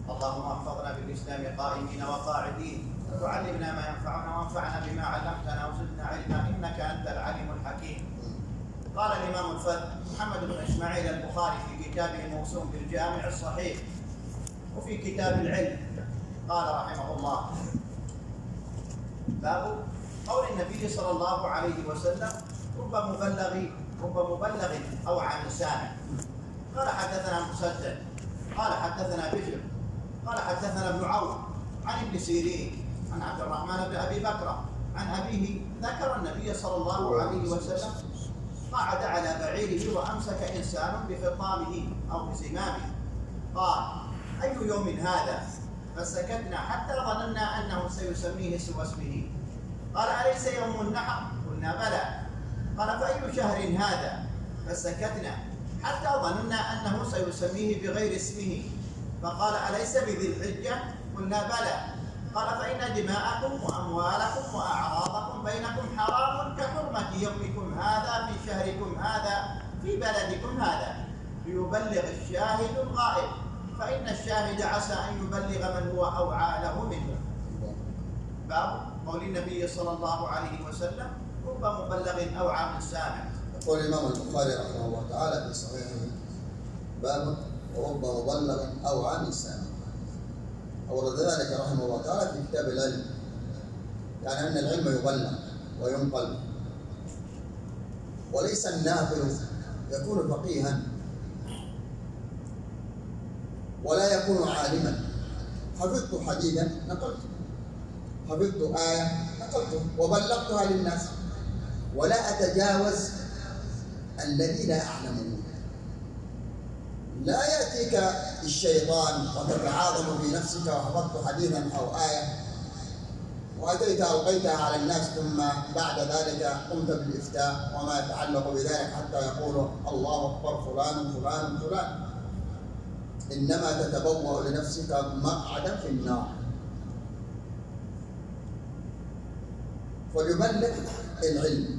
اللهم احفظنا بالإسلام قائمين وقاعدين، وعلمنا ما ينفعنا وانفعنا بما علمتنا وزدنا علما إنك أنت العليم الحكيم. قال الإمام الفذ محمد بن إسماعيل البخاري في كتابه موسوم بالجامع الصحيح وفي كتاب العلم، قال رحمه الله: باب قول النبي صلى الله عليه وسلم: رب مبلغ أو عن سامع. قال حدثنا مسدد قال حدثنا بشر قال حدثنا ابن عون عن ابن سيرين عن عبد الرحمن بن أبي بكر عن أبيه ذكر النبي صلى الله عليه وسلم قعد على بعيره وأمسك إنسان بخطامه أو بزمامه، قال: أي يوم هذا؟ فسكتنا حتى ظننا أنه سيسميه سوى اسمه. قال: أليس يوم النحر؟ قلنا: بلى. قال: فأي شهر هذا؟ فسكتنا حتى ظننا أنه سيسميه بغير اسمه. فقال: أليس بذي الحجة؟ قلنا: بلى. قال: فإن دماءكم وأموالكم وأعراضكم بينكم حرام كحرمة يومكم هذا في شهركم هذا في بلدكم هذا، ليبلغ الشاهد الغائب، فإن الشاهد عسى أن يبلغ من هو أوعى له منه. باب قول النبي صلى الله عليه وسلم: رب مبلغ أوعى من سامع. يقول الإمام البخاري رحمه الله تعالى في صحيحه: باب رب مبلغ أوعى من سامع. أورد ذلك رحمه الله تعالى في كتاب العلم، يعني أن العلم يبلغ وينقل، وليس الناقل يكون فقيها ولا يكون عالما. حفظت حديثا نقلته، حفظت آية نقلته وبلغتها للناس، ولا أتجاوز الذي لا أعلمه. لا يأتيك الشيطان وتتعاظم في نفسك وحفظت حديثا أو آية وأتيت ألقيتها على الناس، ثم بعد ذلك قمت بالإفتاء وما يتعلق بذلك حتى يقول الله أكبر فلان فلان فلان. إنما تتبوأ لنفسك مقعدا في النار. فليبلغ العلم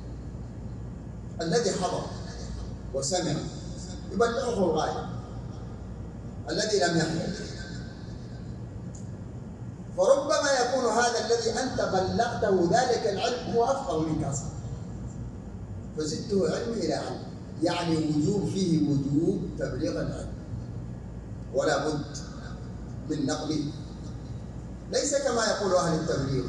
الذي حضر وسمع، يبلغه الغائب الذي لم يحضر. فربما يكون هذا الذي أنت بلغته ذلك العلم هو أفقه منك أصلا، فزدته علم إلى علم، يعني وجوب فيه وجوب تبليغ العلم، ولا بد من نقله، ليس كما يقول أهل التبليغ،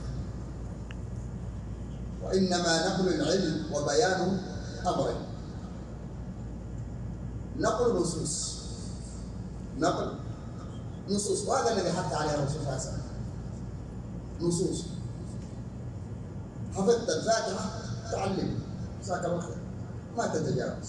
وإنما نقل العلم وبيان أمره. نقل نصوص، وهذا الذي حث عليه الرسول صلى الله عليه وسلم. نصوص، حفظت الفاتحة تعلم جزاك الله خير، ما تتجاوز.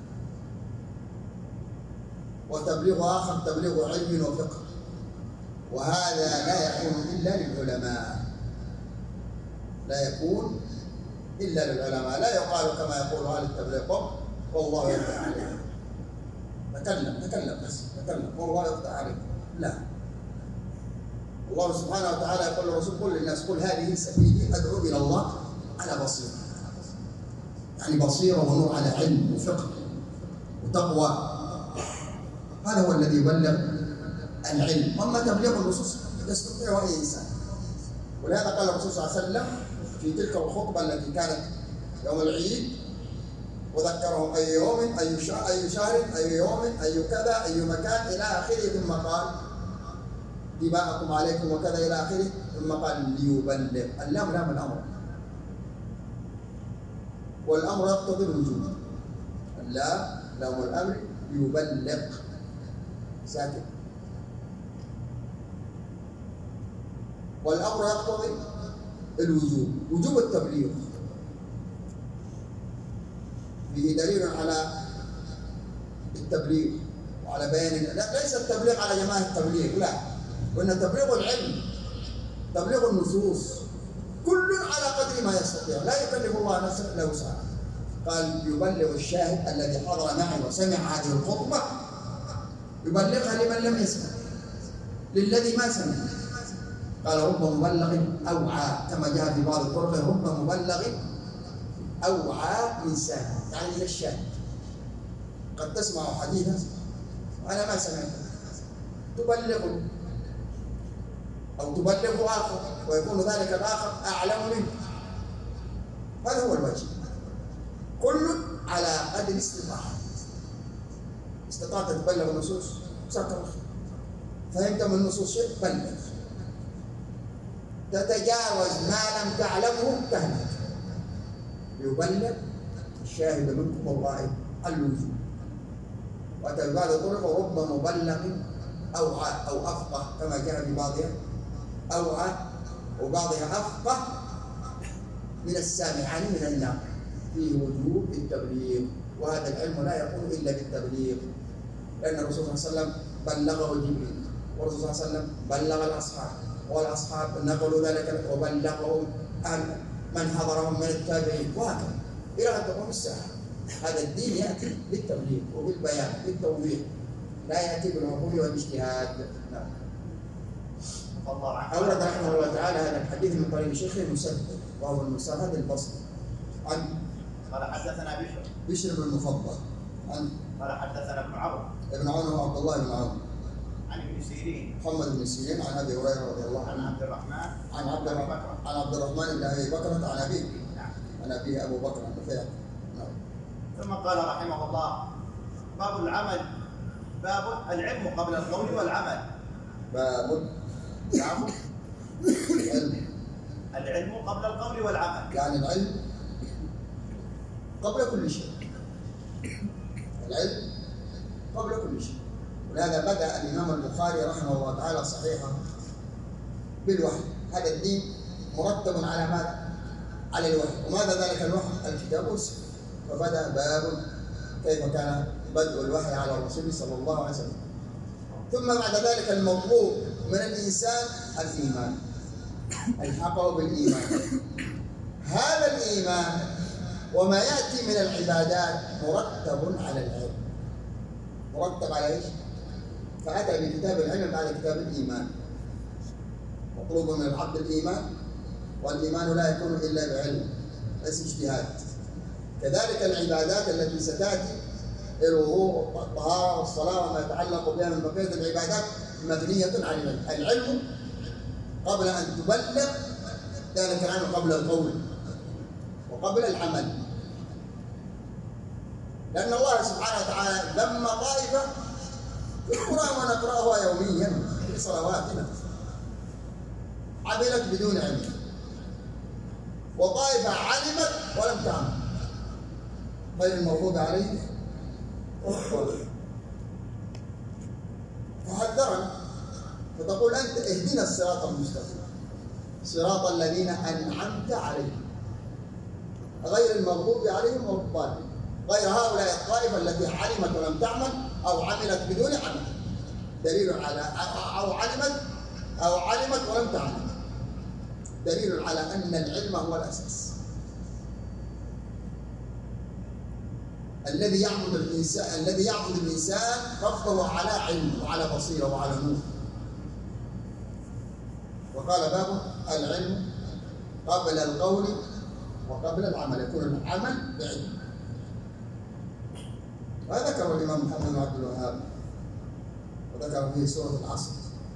وتبليغ آخر تبليغ علم وفقه، وهذا لا يكون إلا للعلماء، لا يكون إلا للعلماء. لا يقال كما يقول أهل التبليغ: والله يفتح عليك، تكلم بس تكلم والله يفتح عليك. لا، الله سبحانه وتعالى يقول للرسول: قل للناس قل هذه سبيلي أدعو إلى الله على بصيرة، يعني بصيرة ونور على علم وفقه وتقوى. هذا هو الذي يبلغ العلم. أما تبليغ النصوص يستطيع أي إنسان. ولهذا قال الرسول صلى الله عليه وسلم في تلك الخطبة التي كانت يوم العيد: وذكرهم أي يوم أي شهر أي يوم أي كذا أي مكان إلى آخره، ثم قال: دماءكم عليكم وكذا إلى آخره، ثم قال: ليبلغ. اللام لام الأمر، والأمر يقتضي الوجوب. اللام لام الأمر، ليبلغ ساكن، والأمر يقتضي الوجوب، وجوب التبليغ. فيه دليل على التبليغ وعلى بيان، ليس التبليغ على جماعة التبليغ، لا، وإن تبليغ العلم، تبليغ النصوص، كل على قدر ما يستطيع، لا يكلف الله نفسا إلا وسعها. قال: يبلغ الشاهد الذي حضر معي وسمع هذه الخطبة، يبلغها لمن لم يسمع، للذي ما سمع. قال: رب مبلغ أوعى، كما جاء في بعض الطرق: رب مبلغ أوعى من سامع، يعني للشاهد. قد تسمع حديثا وأنا ما سمعته، تبلغه أو تبلغه آخر ويكون ذلك الآخر أعلم منه. هذا هو الواجب، كل على قدر استطاعته. استطعت تبلغ النصوص سكر، فهمت من النصوص شيء بلغ، تتجاوز ما لم تعلمه تهلك. يبلغ الشاهد منكم والغائب الوجوب. وتبعد طرق رب مبلغ أوعى أو أفقه كما جاء في بعضها، أوعى وبعضها أفقه من السامعين من النار، فيه وجوب التبليغ. وهذا العلم لا يكون إلا بالتبليغ، لأن الرسول صلى الله عليه وسلم بلغه جبريل، والرسول صلى الله عليه وسلم بلغ الأصحاب، والأصحاب نقلوا ذلك وبلغوا من حضرهم من التابعين، وهكذا إلى أن تقوم الساعة. هذا الدين يأتي بالتبليغ وبالبيان بالتوضيح، لا يأتي بالعقول والاجتهاد. نعم. أورد رحمه الله تعالى هذا الحديث من طريق شيخه مسدد وهو المسدد البصري عن قال حدثنا بشر بن المفضل عن قال حدثنا ابن عون وعبد الله بن عون عن ابن سيرين محمد بن سيرين عن ابي هريره رضي الله عنه عن عبد الرحمن بن ابي بكر عن ابيه عن ابيه ابو بكر النفيع. ثم قال رحمه الله باب العمل، باب العلم قبل القول والعمل. باب العلم قبل القول والعمل، يعني العلم قبل كل شيء، العلم قبل كل شيء. ولهذا بدأ الإمام البخاري رحمه الله تعالى صحيحا بالوحي. هذا الدين مرتب على ماذا؟ على الوحي. وماذا ذلك الوحي؟ الكتاب والسنة. فبدأ باب كيف كان بدء الوحي على الرسول صلى الله عليه وسلم. ثم بعد ذلك المطلوب من الإنسان الإيمان، الحقه بالإيمان. هذا الإيمان وما يأتي من العبادات مرتب على العلم. مرتب على ايش؟ فأتى بكتاب العلم بعد كتاب الإيمان. مطلوب من العبد الإيمان، والإيمان لا يكون إلا بعلم، ليس اجتهاد. كذلك العبادات التي ستأتي، الوضوء والطهارة والصلاة وما يتعلق بها من بقية العبادات مبنية على العلم. العلم قبل أن تبلغ ذلك العلم قبل القول وقبل العمل. لأن الله سبحانه وتعالى ذم طائفة في القرآن ونقرأها يوميا في صلواتنا عملت بدون علم، وطائفة علمت ولم تعمل، غير المغضوب عليهم فحذرنا فتقول أنت اهدنا الصراط المستقيم صراط الذين أنعمت عليهم غير المغضوب عليهم ولا الضالين، غير هؤلاء الطائفة التي علمت ولم تعمل أو عملت بدون عمل. دليل على أو علمت ولم تعمل، دليل على أن العلم هو الأساس الذي يعبد الإنسان ربه على علم وعلى بصيرة وعلى نور. وقال باب العلم قبل القول وقبل العمل، يكون العمل بعلم. وذكر الإمام محمد بن عبد الوهاب وذكر في سورة العصر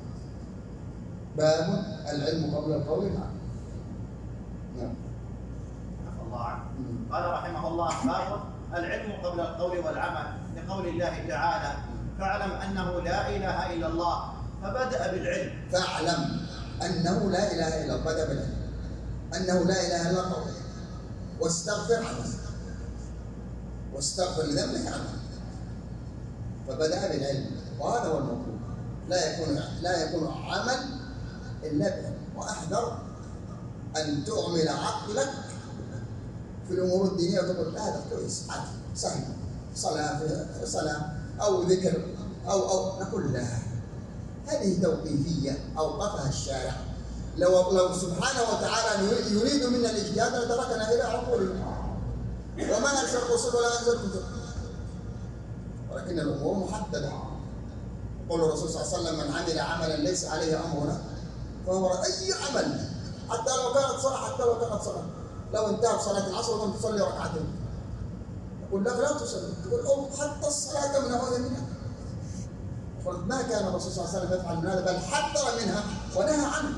باب العلم قبل القول والعمل. نعم. الله عنه. قال رحمه الله باب العلم قبل القول والعمل، لقول الله تعالى فاعلم أنه لا إله إلا الله، فبدأ بالعلم. فاعلم أنه لا إله إلا الله، بدأ بالعلم، أنه لا إله إلا الله، واستغفر عنه، واستغفر لذنبك عنه، فبدأ بالعلم. وهذا هو المطلوب، لا يكون عمل إلا بالعلم. وأحذر أن تعمل عقلك في الأمور الدينية وتقول هذا كويس سهل، صلاة أو ذكر أو نقول لا، هذه توقيفية أوقفها الشارع. لو سبحانه وتعالى يريد منا الاجتهاد لتركنا إلى عقولنا، وما أرسل الرسل ولا أنزل كتب، ولكن الأمور محددة. يقول الرسول صلى الله عليه وسلم من عمل عملا ليس عليه أمرنا فهو أي عمل، حتى لو كانت صلاة، لو انتهت صلاة العصر ولم تصلي ركعتين يقول لك لا تصلي، تقول حتى الصلاة تمنعها منها، قلت ما كان الرسول صلى الله عليه وسلم يفعل من هذا، بل حذر منها ونهى عنه.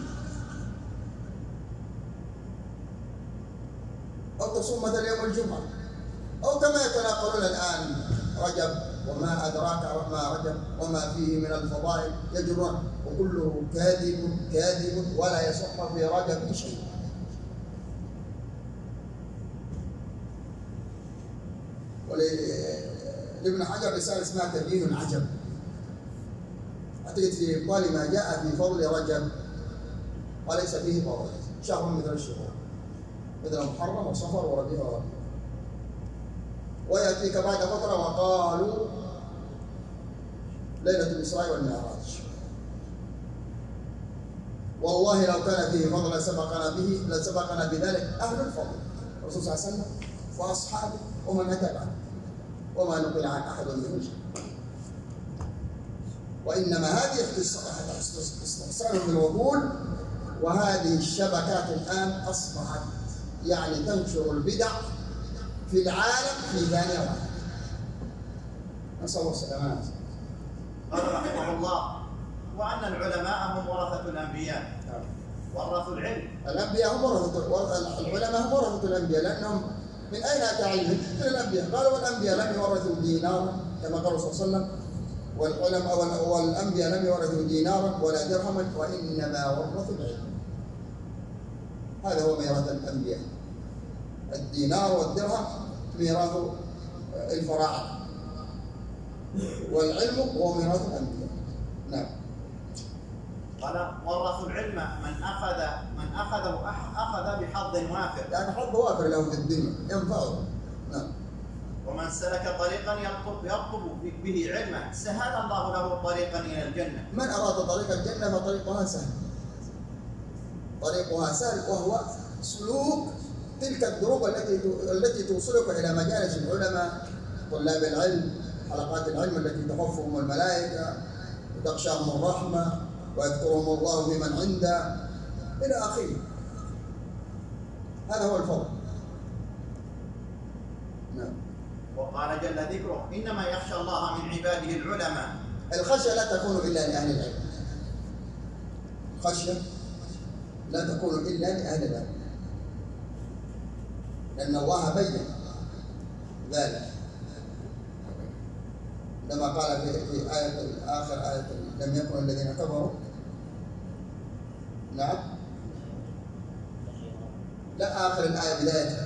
أو تصوم مثلا يوم الجمعة، أو كما يتناقلون الآن رجب وما أدراك ما رجب وما فيه من الفضائل، يجرون وكله كاذب كاذب ولا يصح في رجب شيء. ولابن حجر رسالة اسمها تبيين العجب، أعتقد في إبطال ما جاء في فضل رجب وليس فيه فضل، شهر مثل الشهور مثل محرم وصفر وربيع وربيع. ويأتيك بعد فترة وقالوا ليلة الإسراء والمعراج، والله لو كان فيه فضل لسبقنا بذلك أهل الفضل، الرسول صلى الله عليه وسلم وأصحابه ومن أتبعه، وما نقل عن أحد منهم شيء. وإنما هذه استحسان بالوصول، وهذه الشبكات الآن أصبحت يعني تنشر البدع في العالم في ثانية واحدة. نسأل الله السلامة. قال رحمه الله: وأن العلماء هم ورثة الأنبياء، ورثوا العلم. الأنبياء هم العلماء هم ورثة الأنبياء، لأنهم من أين أتى علمهم؟ من الأنبياء. قالوا والأنبياء لم يورثوا دينارا كما قال الرسول صلى الله عليه وسلم، والأنبياء لم يورثوا دينارا ولا درهما وإنما ورثوا العلم. هذا هو ميراث الأنبياء، الدينار والدرهم ميراث الفراعنة، والعلم هو ميراث الأنبياء. نعم. قال: ورثوا العلم من أخذ بحظ وافر، يعني حظ وافر له في الدنيا ينفعه. نعم. ومن سلك طريقا يطلب به علما سهل الله له طريقا إلى الجنة. من أراد طريق الجنة فطريقها سهل، طريقها سهل، وهو سلوك تلك الدروب التي توصلك إلى مجالس العلماء، طلاب العلم، حلقات العلم التي تخفهم الملائكة وتغشاهم الرحمة ويذكرهم الله بمن عنده إلى آخره. هذا هو الفضل. نعم. وقال جل ذكره: إنما يخشى الله من عباده العلماء. الخشية لا تكون إلا لأهل العلم، الخشية لا تكون إلا لأهل العلم، لأن الله بين ذلك لما قال في آخر آية: لم يكن الذين كفروا. نعم. لا، آخر الآية بدايتها.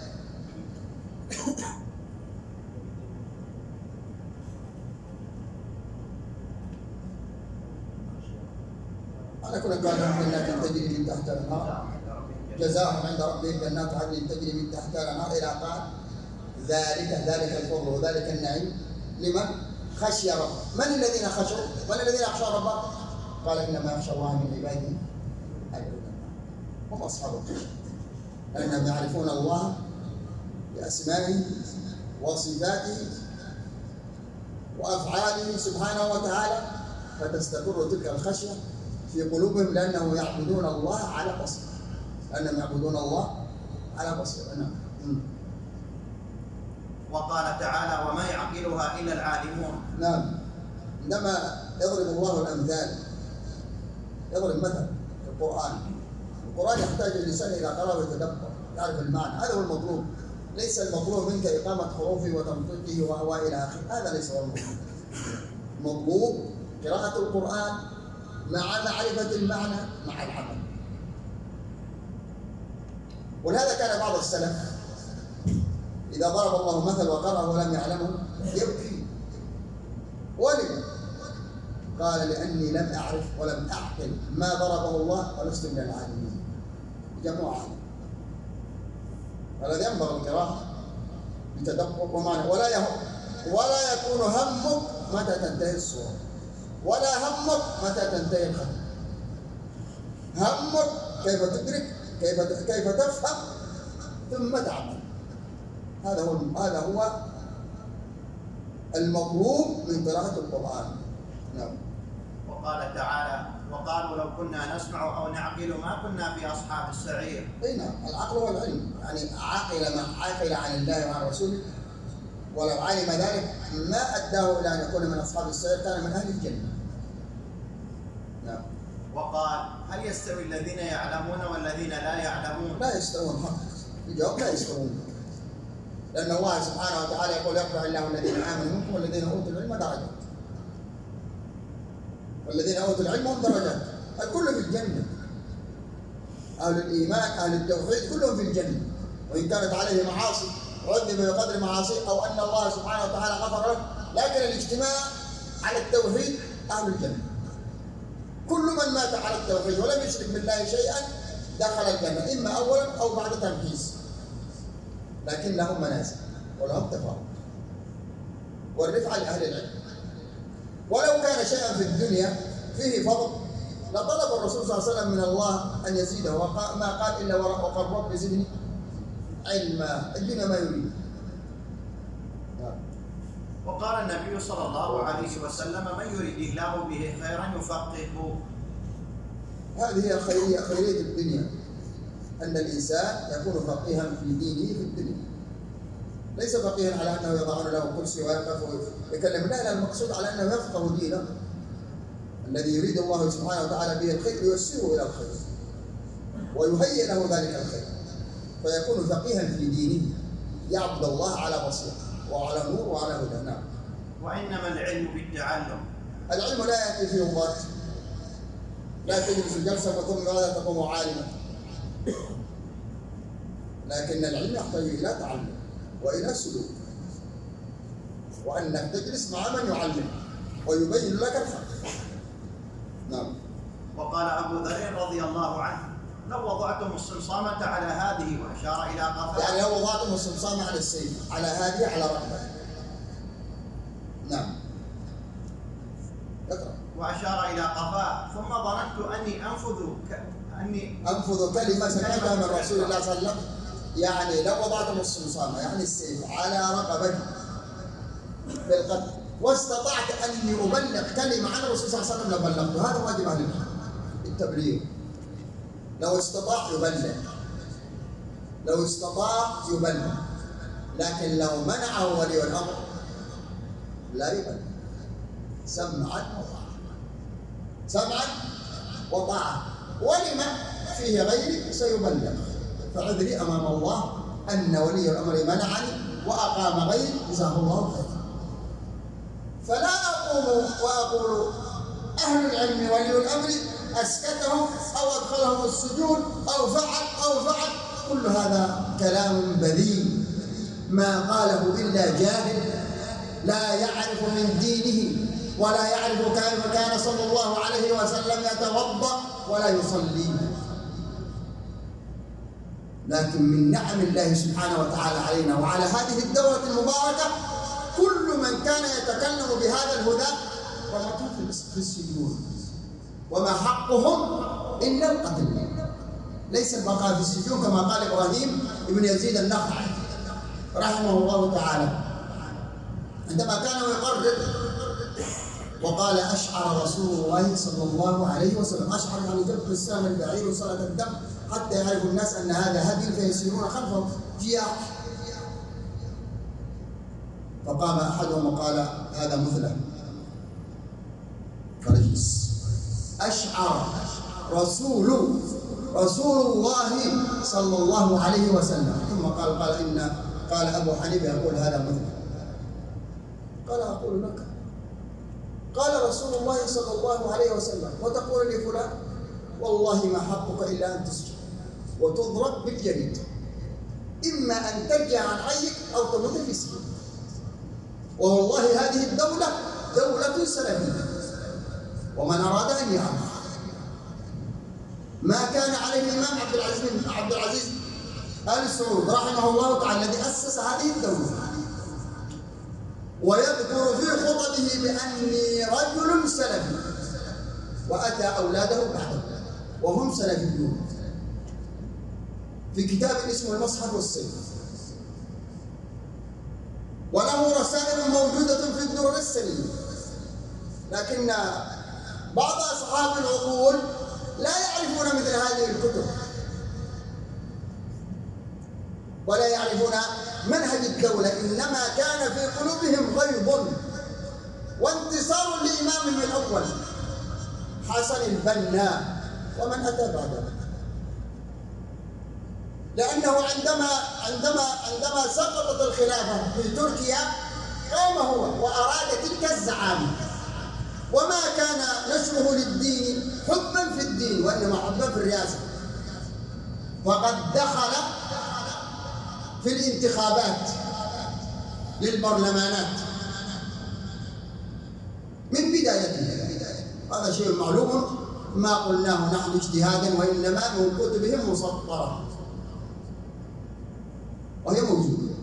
أنا كنا قال جنات تجري من تحتها الأنهار جزاهم عند ربهم جنات عدن تجري من تحتها الأنهار إلى قال ذلك الفضل وذلك النعيم لمن خشي ربه. من الذين خشوا؟ من الذين يخشى ربه؟ قال: إنما يخشى الله من عباده العلماء، هم أصحاب الخشية، لأنهم يعرفون الله بأسمائه وصفاته وأفعاله سبحانه وتعالى، فتستقر تلك الخشية في قلوبهم، لأنهم يعبدون الله على بصيرة، لأنهم يعبدون الله على بصيرة. نعم. وقال تعالى: وما يعقلها إلا العالمون. نعم. عندما يضرب الله الأمثال، يضرب مثل في القرآن يحتاج الإنسان إلى قراءة وتدبر، يعرف المعنى. هذا هو المطلوب، ليس المطلوب منك إقامة حروفه وتنطيقه وهو إلى آخره، هذا ليس هو المطلوب. مطلوب قراءة القرآن مع معرفة المعنى مع العمل. ولهذا كان بعض السلف إذا ضرب الله مثل وقرأه ولم يعلمه يبكي. ولم قال: لأني لم أعرف ولم أعقل ما ضربه الله ولست من العالمين. جماعة الذي ينبغي القراءة بتدبر ومعنى، ولا يكون همك متى تنتهي السورة، ولا همك متى تنتهي الختم. همك كيف تدرك، كيف تفهم ثم تعمل. هذا هو المطلوب من قراءة القرآن. نعم. وقال تعالى: وقالوا لو كنا نسمع أو نعقل ما كنا في أصحاب السعير. أي نعم. العقل والعلم، يعني عقل عن الله وعن رسوله، ولو علم ذلك ما أداه إلى أن يكون من أصحاب السعير، كان من أهل الجنة. نعم. وقال: هل يستوي الذين يعلمون والذين لا يعلمون؟ لا يستوون حق. الجواب لا يستوون، لأن الله سبحانه وتعالى يقول: يرفع الله الذين آمنوا منكم والذين أوتوا العلم درجات. والذين أوتوا العلم هم درجات، الكل في الجنة. أهل الإيمان أهل التوحيد كلهم في الجنة، وإن كانت عليه معاصي عذب بقدر معاصيه، أو أن الله سبحانه وتعالى غفر له، لكن الاجتماع على التوحيد أهل الجنة. كل من مات على التوحيد ولم يشرك بالله شيئا دخل الجنة، إما أولا أو بعد تمحيص، لكن لهم منازل ولهم تفاوت والرفعة لأهل العلم. ولو كان شيئا في الدنيا فيه فضل لطلب الرسول صلى الله عليه وسلم من الله أن يزيده، وما قال إلا وقال: رب زدني علما. الدنيا ما يريد. وقال النبي صلى الله عليه وسلم: من يريد الله به خيرا يفقهه. هذه هي خيرية الدنيا، أن الإنسان يكون فقيها في دينه في الدنيا، ليس فقيها على أنه يضعون له كرسي ويقف ويكلم، لا، المقصود على أنه يفقه دينه الذي يريد الله سبحانه وتعالى به الخير، يوسعه إلى الخير ويهيئ له ذلك الخير، فيكون فقيها في دينه، يعبد الله على بصيرة وعلى نور وعلى هدى. نعم. وإنما العلم بالتعلم. العلم لا يأتي في لغات، لا تجلس جلسة وثم ماذا تقوم عالما، لكن العلم يحتاج إلى تعلم وإلى سلوك، وأنك تجلس مع من يعلم ويبين لك الحق. نعم. وقال أبو ذر رضي الله عنه: لو وضعتم الصمصامة على هذه، وأشار إلى قفاه. يعني لو وضعتم الصمصامة على السيف، على هذه على رقبة. نعم. اقرأ. وأشار إلى قفاه، ثم ظننت أني أنفذ كلمة سمعتها من رسول الله صلى الله عليه وسلم، يعني لو وضعتم الصمصامة يعني السيف على رقبتي بالقتل، واستطعت أني أبلغ كلمة عن الرسول صلى الله عليه وسلم لبلغته. هذا واجب أهل التبليغ. لو استطاع يبلغ، لكن لو منعه ولي الأمر لا يبلغ. سمعا وطاعة. ولما فيه غيري سيبلغ، فعذري أمام الله أن ولي الأمر منعني وأقام غيري، جزاه الله خيرا. فلا أقوم وأقول أهل العلم ولي الأمر أسكتهم أو أدخلهم السجون أو فعل، كل هذا كلام بذيء ما قاله إلا جاهل لا يعرف من دينه ولا يعرف كيف كان صلى الله عليه وسلم يتوضأ ولا يصلي. لكن من نعم الله سبحانه وتعالى علينا وعلى هذه الدولة المباركة كل من كان يتكلم بهذا الهدى رمتهم في السجون، وما حقهم إلا القتل، ليس البقاء في السجون كما قال إبراهيم ابن يزيد النخعي رحمه الله تعالى عندما كان يقرر وقال: أشعر رسول الله صلى الله عليه وسلم، أشعر يعني جبت السهم البعير وصلة الدم حتى يعرف الناس أن هذا هدي فيسيرون خلفه جياع. فقام أحدهم وقال: هذا مثله فرجس. أشعر رسول الله صلى الله عليه وسلم، ثم قال أبو حنيفة يقول: هذا مثله. قال: أقول لك، قال رسول الله صلى الله عليه وسلم، وتقول لي فلان؟ والله ما حقك إلا أن تسجد وتضرب بالجليد، إما أن ترجع عن حيك أو تموت في سجن. والله هذه الدولة دولة سلفية، ومن أراد أن يعرف ما كان عليه الإمام عبد العزيز آل سعود رحمه الله تعالى الذي أسس هذه الدولة، ويذكر في خطبه بأني رجل سلفي، وأتى أولاده بعده وهم سلفيون، في كتاب اسمه المصحف والسيف، وله رسائل موجودة في الدور السليم. لكن بعض أصحاب العقول لا يعرفون مثل هذه الكتب ولا يعرفون منهج الدولة، إنما كان في قلوبهم غيظ وانتصار لإمامهم الأول حسن البنا ومن أتى بعده، لأنه عندما سقطت الخلافة في تركيا قام هو وأراد تلك الزعامة، وما كان نشره للدين حبا في الدين وإنما حبا في الرئاسة، وقد دخل في الانتخابات للبرلمانات من بدايته. هذا شيء معلوم ما قلناه نحن اجتهادا، وإنما من كتبهم مسطرة وهي موجودة.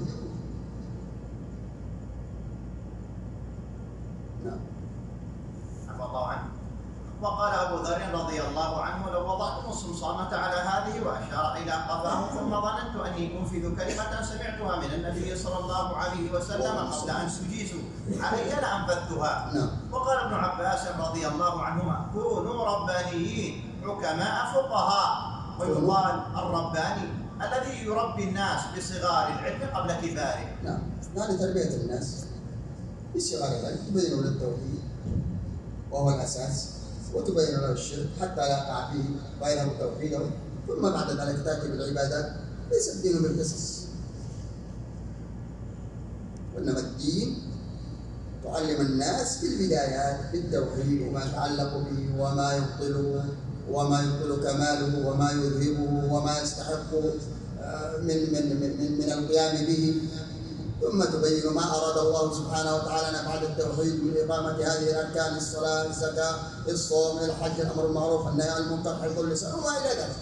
نعم. عفى الله عنه. وقال أبو ذر رضي الله عنه: لو وضعتم الصمصامة على هذه وأشار إلى قفاه ثم ظننت أني أنفذ كلمة سمعتها من النبي صلى الله عليه وسلم قبل أن تجيزوا علي لأنفذتها. وقال ابن عباس رضي الله عنهما: كونوا ربانيين حكماء فقهاء. ويقال الرباني الذي يربي الناس بصغار العلم قبل كباره. نعم، يعني تربية الناس بصغار العلم، تبين له التوحيد وهو الأساس، وتبين له الشرك حتى لا يقع فيه غيره توحيده، ثم بعد ذلك تأتي بالعبادات. ليس الدين بالقصص، وإنما الدين تعلم الناس في البدايات بالتوحيد وما يتعلق به وما يبطله وما يبطل كماله وما يذهبه وما يستحق من القيام به، ثم تبين ما أراد الله سبحانه وتعالى بعد التوحيد من إقامة هذه الأركان: الصلاة، الزكاة، الصوم، الحج، الأمر بالمعروف، النهي عن المنكر، حفظ اللسان وما إلى ذلك.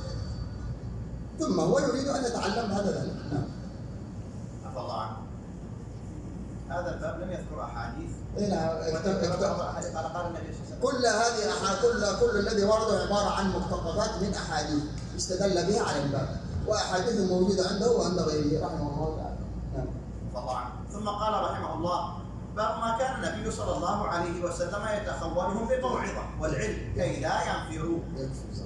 ثم هو يريد أن يتعلم هذا ذلك. نعم. عفى الله عنه. هذا الباب لم يذكر أحاديث. قال النبي صلى الله عليه وسلم: كل هذه كل الذي ورد عبارة عن مقتطفات من أحاديث استدل بها على الباب، وأحاديث موجودة عنده وعند غيره رحمه الله تعالى. نعم. الله عنه. ثم قال رحمه الله: باب ما كان النبي صلى الله عليه وسلم يتخولهم بالموعظة والعلم كي لا ينفروا.